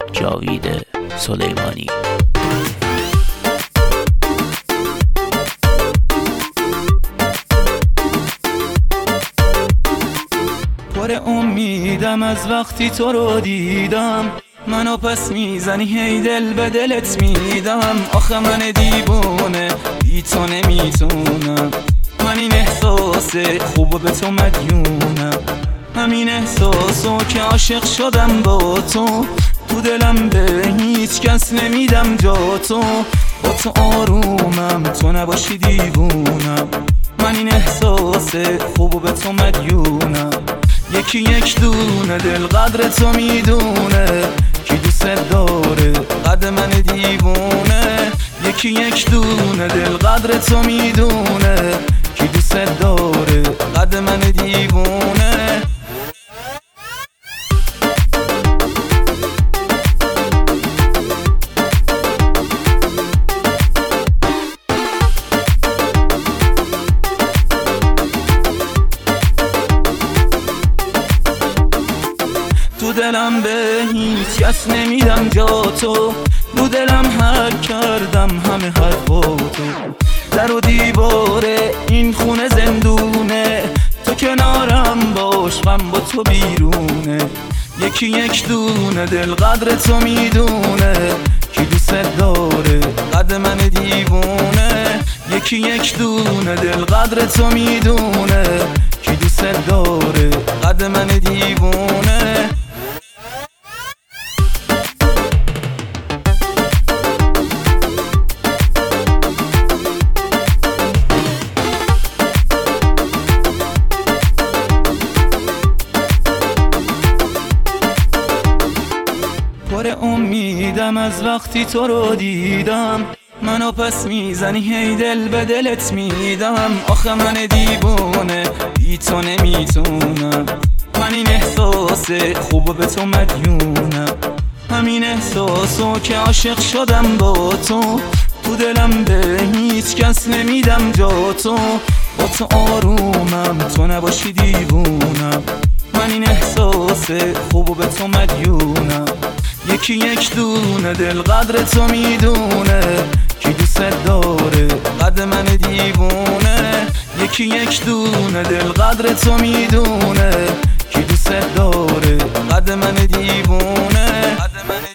جاوید سلیمانی. پر امیدم از وقتی تو رو دیدم، منو پس میزنی هی دل به دلت میدم. آخه من دیوونه بی تو نمیتونم، من این احساس خوب به تو مدیونم. همین احساسو که عاشق شدم با تو دلم به هیچ کس نمیدم جا تو. با تو آرومم تو نباشی دیوونم، من این احساس خوب به تو مدیونم. یکی یک دونه دل قدر تو میدونه، کی دوست داره قد من دیوونه. یکی یک دونه دل قدر تو میدونه، کی دوست داره قد من دیوونه. تو دلم به هیچ کس نمیدم جا تو، رو دلم حل کردم همه حرفا تو. در و دیوار این خونه زندونه، تو کنارم باش غم با تو بیرونه. یکی یک دونه دل قدر تو میدونه، کی دوست داره قد من دیوونه. یکی یک دونه دل قدر تو میدونه، کی دوست داره قد من دیوونه. پر امیدم از وقتی تو رو دیدم، منو پس میزنی هی دل به دلت میدم. آخه من دیوونه بی تو نمیتونم، من این احساس خوب به تو مدیونم. همین احساسو که عاشق شدم با تو دلم به هیچ کس نمیدم جا تو. با تو آرومم تو نباشی دیوونم، من این احساس خوب به تو مدیونم. یکی یک دونه دل قدر تو میدونه، کی دوست داره قد من دیوونه. یکی یک دونه دل قدر تو میدونه، کی دوست داره قد من دیوونه.